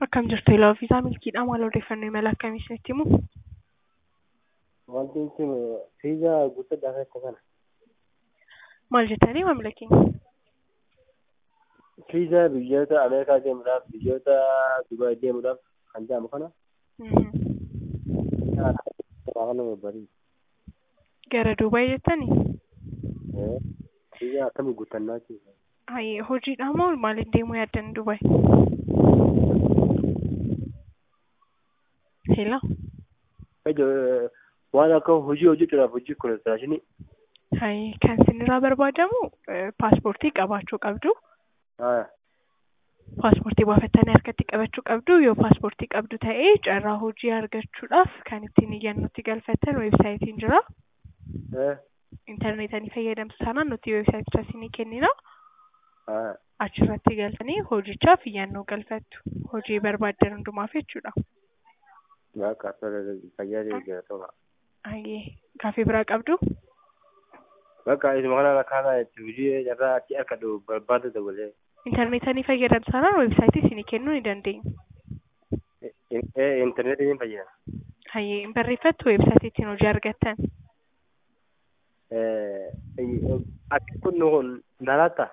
Akkam jirtu ilaa ofiisaa milkiidhaa maal odeeffannoo imala akkamii isinitti himu? Wanti kun fiizaa guuttadhaaf akka kana. Maal jettanii maamila keenya? Fiizaa biyyoota Ameerikaa deemuudhaaf, biyyoota Dubaay deemuudhaaf kan jedhamu kana. Kana barbaadan. Gara Dubaay jettanii? Fiizaa akkamii guuttannaa jechuudha? Hojiidhaa moo maaliin deemuu yaaddan Dubaay? Hello? Waan akka hojii hojjechuudhaaf hojii koolestiraashinii. Kan isinirraa barbaadamu paaspoortii qabaachuu qabdu. Paaspoortii baafattanii harkatti qabachuu qabdu. Yoo paaspoortii qabdu ta'ee carraa hojii argachuudhaaf kan ittiin iyyannutti galfattan weebsaayitiin jira. Intarneetii fayyadamtu taanaan nuti weebsaayiticha isinii kennina. Achirratti galtanii hojichaaf iyyannoo galfattu. Hojii barbaaddan hundumaaf jechuudha. Fayyaa jiraatudha. Gaaffii biraa qabdu? Bakka isuma kana kaanaa itti hojii irraa achi akka barbaadu dabalee. Intarneetii fayyadamtu taanaan weebsaayitii isinii kennuu ni dandeenya. Intarneetii fayyadama. Hin barreeffattu weebsaayitii ittiin hojii argattan. Akka kun naalaata.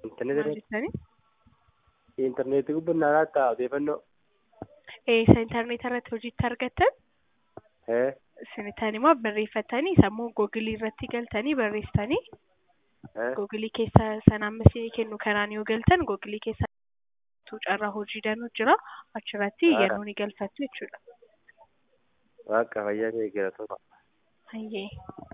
Intarneetii gubbaa naalaata odeeffannoo. Isa intarneetii irratti hojiitti argattan. Isinitaan immoo barreeffatanii sammuu googilii irratti galtanii barreessitanii. Googilii keessa sana amma isinii kennu kanaan yoo galtan googilii keessa carraa hojii danuu jira. Achirratti iyyannoo ni galfattu jechuudha. Waaqa fayyaa jiraatudha.